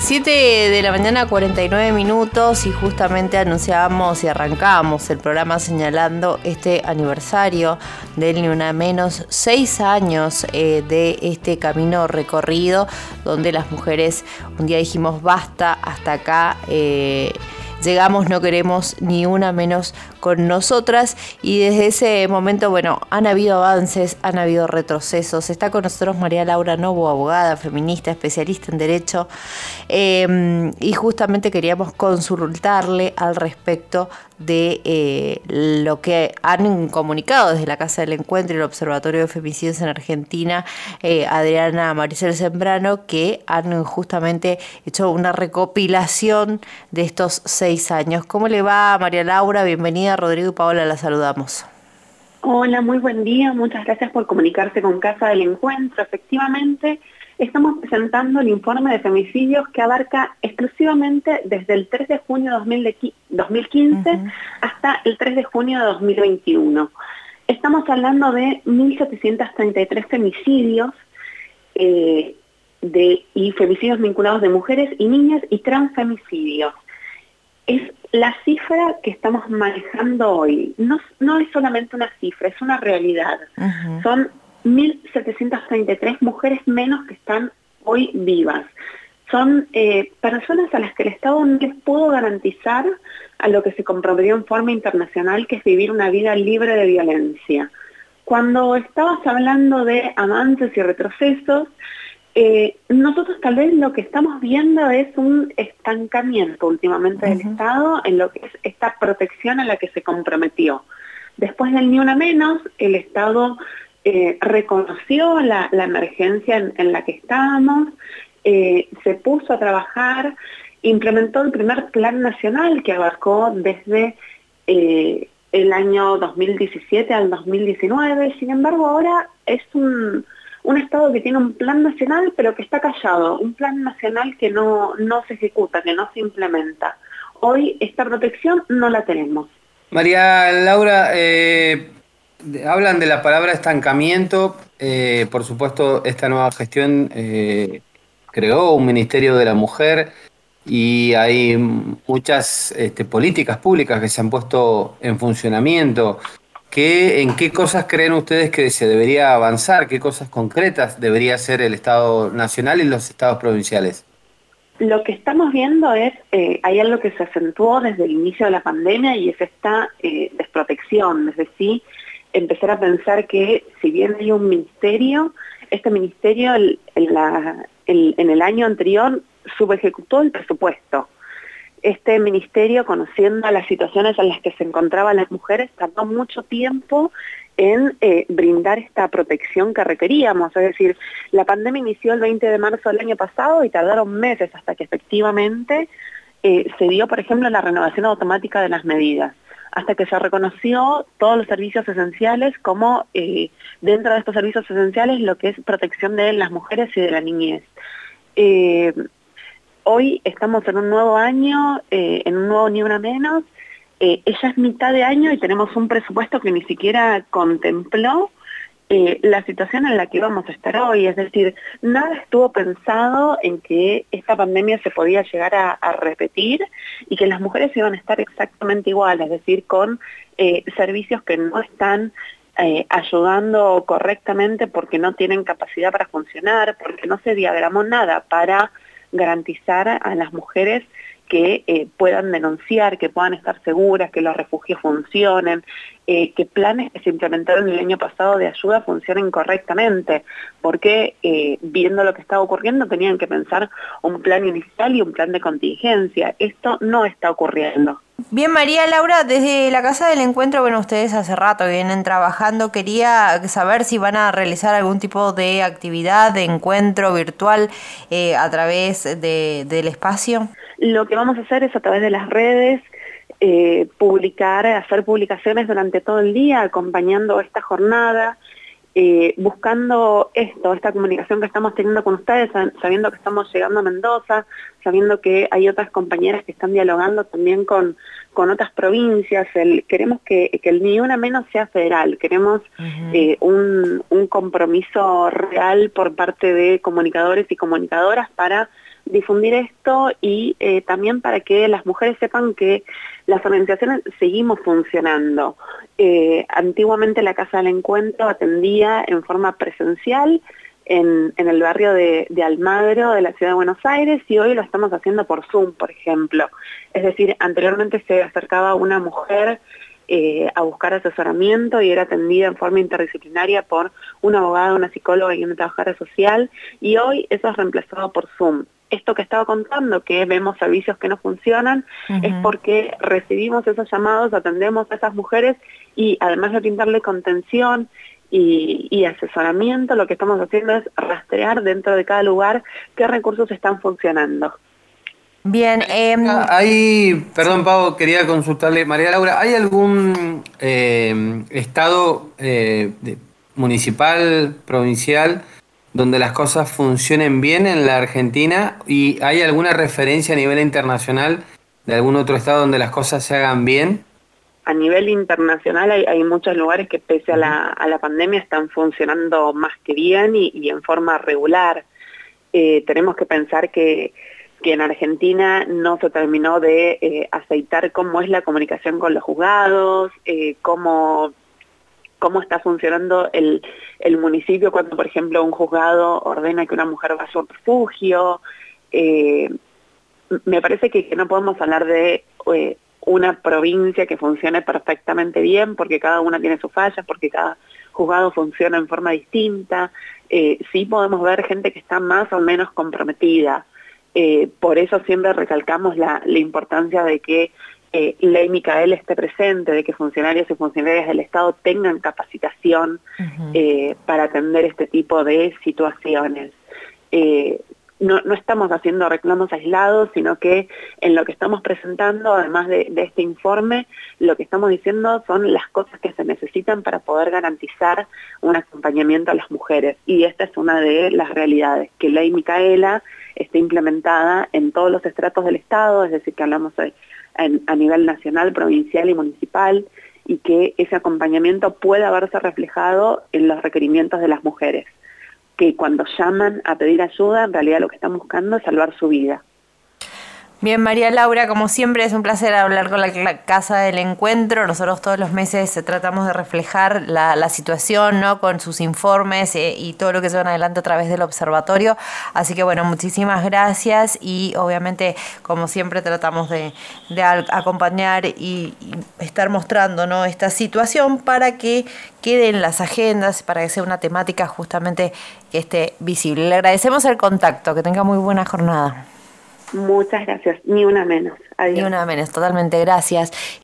7 de la mañana, 49 minutos, y justamente anunciábamos y arrancábamos el programa señalando este aniversario del Ni Una Menos, 6 años de este camino recorrido, donde las mujeres un día dijimos basta, hasta acá llegamos, no queremos ni una menos con nosotras, y desde ese momento, bueno, han habido avances, han habido retrocesos. Está con nosotros María Laura Novo, abogada, feminista, especialista en derecho, y justamente queríamos consultarle al respecto de lo que han comunicado desde la Casa del Encuentro y el Observatorio de Femicidios en Argentina, Adriana Maricel Sembrano, que han justamente hecho una recopilación de estos 6 años. ¿Cómo le va, María Laura? Bienvenida. Rodrigo y Paola, la saludamos. Hola, muy buen día. Muchas gracias por comunicarse con Casa del Encuentro. Efectivamente, estamos presentando el informe de femicidios que abarca exclusivamente desde el 3 de junio de 2015 hasta el 3 de junio de 2021. Estamos hablando de 1.733 femicidios y femicidios vinculados de mujeres y niñas y transfemicidios. Es la cifra que estamos manejando hoy. No es solamente una cifra, es una realidad. Son 1.733 mujeres menos que están hoy vivas. Son personas a las que el Estado no les pudo garantizar a lo que se comprometió en forma internacional, que es vivir una vida libre de violencia. Cuando estabas hablando de avances y retrocesos, nosotros tal vez lo que estamos viendo es un estancamiento últimamente del Estado en lo que es esta protección a la que se comprometió. Después del Ni Una Menos, el Estado reconoció la emergencia en la que estábamos, se puso a trabajar, implementó el primer plan nacional que abarcó desde el año 2017 al 2019. Sin embargo, ahora es un Estado que tiene un plan nacional pero que está callado, un plan nacional que no se ejecuta, que no se implementa. Hoy esta protección no la tenemos. María Laura, hablan de la palabra estancamiento. Por supuesto, esta nueva gestión creó un Ministerio de la Mujer y hay muchas políticas públicas que se han puesto en funcionamiento. ¿En qué cosas creen ustedes que se debería avanzar? ¿Qué cosas concretas debería hacer el Estado Nacional y los estados provinciales? Lo que estamos viendo es, hay algo que se acentuó desde el inicio de la pandemia, y es esta desprotección, es decir, empezar a pensar que si bien hay un ministerio, este ministerio en el año anterior subejecutó el presupuesto. Este ministerio, conociendo las situaciones en las que se encontraban las mujeres, tardó mucho tiempo en brindar esta protección que requeríamos. Es decir, la pandemia inició el 20 de marzo del año pasado y tardaron meses hasta que efectivamente se dio, por ejemplo, la renovación automática de las medidas, hasta que se reconoció todos los servicios esenciales como dentro de estos servicios esenciales lo que es protección de las mujeres y de la niñez. Hoy estamos en un nuevo año, en un nuevo Ni Una Menos. Ya es mitad de año y tenemos un presupuesto que ni siquiera contempló la situación en la que vamos a estar hoy. Es decir, nada estuvo pensado en que esta pandemia se podía llegar a repetir y que las mujeres iban a estar exactamente igual, es decir, con servicios que no están ayudando correctamente porque no tienen capacidad para funcionar, porque no se diagramó nada para garantizar a las mujeres que puedan denunciar, que puedan estar seguras, que los refugios funcionen, que planes que se implementaron el año pasado de ayuda funcionen correctamente, porque viendo lo que estaba ocurriendo tenían que pensar un plan inicial y un plan de contingencia. Esto no está ocurriendo. Bien, María Laura, desde la Casa del Encuentro, bueno, ustedes hace rato vienen trabajando, quería saber si van a realizar algún tipo de actividad, de encuentro virtual a través del espacio. Lo que vamos a hacer es a través de las redes, hacer publicaciones durante todo el día, acompañando esta jornada, buscando esta comunicación que estamos teniendo con ustedes, sabiendo que estamos llegando a Mendoza, sabiendo que hay otras compañeras que están dialogando también con otras provincias. Queremos que el Ni Una Menos sea federal, queremos un compromiso real por parte de comunicadores y comunicadoras para difundir esto y también para que las mujeres sepan que las organizaciones seguimos funcionando. Antiguamente la Casa del Encuentro atendía en forma presencial en el barrio de Almagro, de la ciudad de Buenos Aires, y hoy lo estamos haciendo por Zoom, por ejemplo. Es decir, anteriormente se acercaba una mujer a buscar asesoramiento y era atendida en forma interdisciplinaria por una abogada, una psicóloga y una trabajadora social, y hoy eso es reemplazado por Zoom. Esto que estaba contando, que vemos servicios que no funcionan, es porque recibimos esos llamados, atendemos a esas mujeres y además de brindarle contención y asesoramiento, lo que estamos haciendo es rastrear dentro de cada lugar qué recursos están funcionando. Bien, perdón, Pau, quería consultarle, María Laura, ¿hay algún estado municipal, provincial, donde las cosas funcionen bien en la Argentina? ¿Y hay alguna referencia a nivel internacional de algún otro estado donde las cosas se hagan bien? A nivel internacional hay muchos lugares que pese a la pandemia están funcionando más que bien y en forma regular. Tenemos que pensar que en Argentina no se terminó de aceitar cómo es la comunicación con los juzgados, cómo está funcionando el municipio cuando, por ejemplo, un juzgado ordena que una mujer vaya a un refugio. Me parece que no podemos hablar de una provincia que funcione perfectamente bien, porque cada una tiene sus fallas, porque cada juzgado funciona en forma distinta. Sí podemos ver gente que está más o menos comprometida. Por eso siempre recalcamos la importancia de que Ley Micaela esté presente, de que funcionarios y funcionarias del Estado tengan capacitación para atender este tipo de situaciones. No estamos haciendo reclamos aislados, sino que en lo que estamos presentando, además de este informe, lo que estamos diciendo son las cosas que se necesitan para poder garantizar un acompañamiento a las mujeres. Y esta es una de las realidades, que Ley Micaela esté implementada en todos los estratos del Estado, es decir, que hablamos a nivel nacional, provincial y municipal, y que ese acompañamiento pueda verse reflejado en los requerimientos de las mujeres, que cuando llaman a pedir ayuda, en realidad lo que están buscando es salvar su vida. Bien, María Laura, como siempre es un placer hablar con la Casa del Encuentro. Nosotros todos los meses tratamos de reflejar la situación, ¿no?, con sus informes y todo lo que se va adelante a través del observatorio. Así que bueno, muchísimas gracias y obviamente, como siempre, tratamos de acompañar y estar mostrando, ¿no?, esta situación para que quede en las agendas, para que sea una temática justamente que esté visible. Le agradecemos el contacto, que tenga muy buena jornada. Muchas gracias, ni una menos. Adiós. Ni una menos, totalmente, gracias.